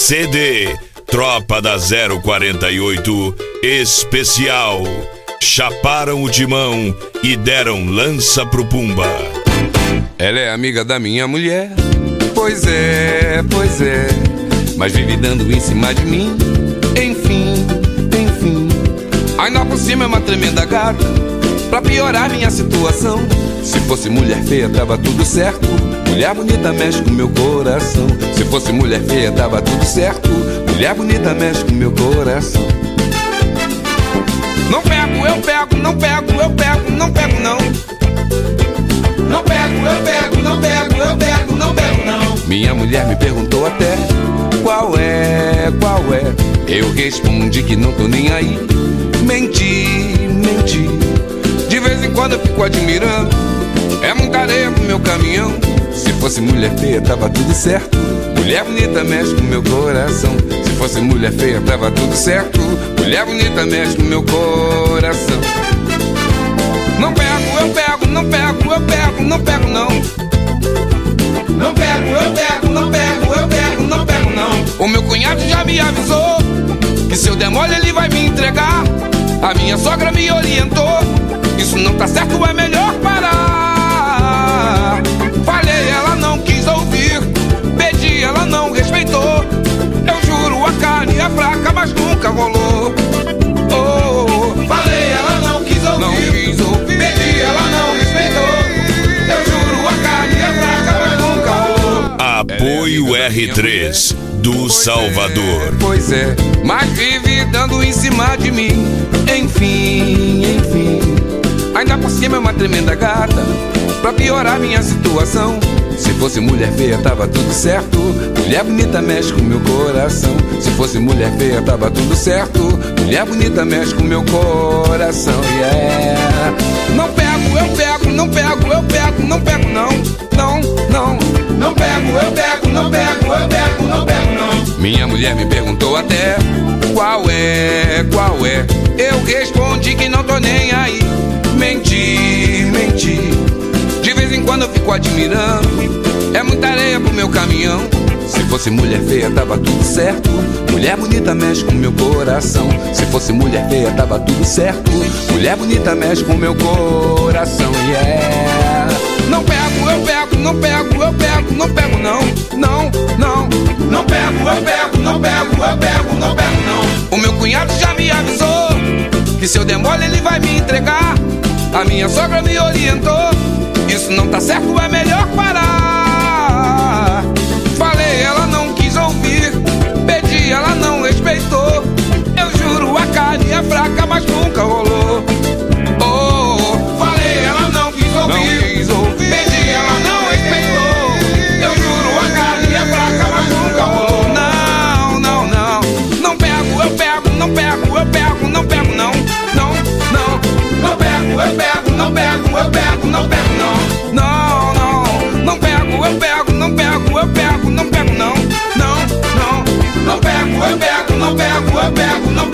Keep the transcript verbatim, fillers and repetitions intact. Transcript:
C D Tropa da zero quarenta e oito Especial. Chaparam o timão e deram lança pro Pumba. Ela é amiga da minha mulher, pois é, pois é, mas vive dando em cima de mim. Enfim, enfim, ainda por cima é uma tremenda gata, pra piorar minha situação. Se fosse mulher feia tava tudo certo, mulher bonita mexe com meu coração. Se fosse mulher feia tava tudo certo, mulher bonita mexe com meu coração. Não pego, eu pego, não pego, eu pego, não pego não. Não pego, eu pego, não pego, eu pego, não pego não. Minha mulher me perguntou até qual é, qual é. Eu respondi que não tô nem aí. Menti, menti. De vez em quando eu fico admirando, é muita areia pro meu caminhão. Se fosse mulher feia tava tudo certo, mulher bonita mexe com meu coração. Se fosse mulher feia tava tudo certo, mulher bonita mexe com meu coração. Não pego, eu pego, não pego, eu pego, não pego não. Não pego, eu pego, não pego, eu pego, não pego não. O meu cunhado já me avisou que se eu der mole ele vai me entregar. A minha sogra me orientou, isso não tá certo, é melhor parar. Falei, ela não quis ouvir, pedi, ela não respeitou. Eu juro, a carne é fraca, mas nunca rolou. Oh, oh. Falei, ela não quis ouvir, não quis ouvir, pedi, ela não respeitou. Eu juro, a carne é fraca, mas nunca rolou. Apoio R três do Salvador. Pois é, mas vive dando em cima de mim. Enfim, enfim, ainda por cima é uma tremenda gata, pra piorar minha situação. Se fosse mulher feia tava tudo certo, mulher bonita mexe com meu coração. Se fosse mulher feia tava tudo certo, mulher bonita mexe com meu coração. Yeah. Não pego, eu pego, não pego, eu pego, não pego não. Não, não. Não pego, eu pego, não pego, eu pego, não pego não. Minha mulher me perguntou até qual é, qual é. Eu respondi que não tô nem aí. Menti, menti. De vez em quando eu fico admirando, é muita areia pro meu caminhão. Se fosse mulher feia tava tudo certo, mulher bonita mexe com meu coração. Se fosse mulher feia tava tudo certo, mulher bonita mexe com meu coração. Yeah. Não pego, eu pego, não pego, eu pego, não pego não. Não, não. Não pego, eu pego, não pego, eu pego, não pego não. O meu cunhado já me avisou que se eu der mole ele vai me entregar. A minha sogra me orientou, isso não tá certo, é melhor parar. Falei, ela não quis ouvir, pedi, ela não respeitou. Eu juro, a carne é fraca, mas nunca rolou. Oh, oh. Falei, ela não quis ouvir, não quis ouvir, pedi, ela não respeitou. Eu juro, a carne é fraca, mas nunca rolou. Não, não, não. Não pego, eu pego, não pego, eu pego, não pego não. Não, não. Não pego, eu pego, não pego, eu pego, não pego não. Não, não. Não pego, eu pego, não pego, eu pego, não pego não. Não, não. Não pego, eu pego, não pego, eu pego, não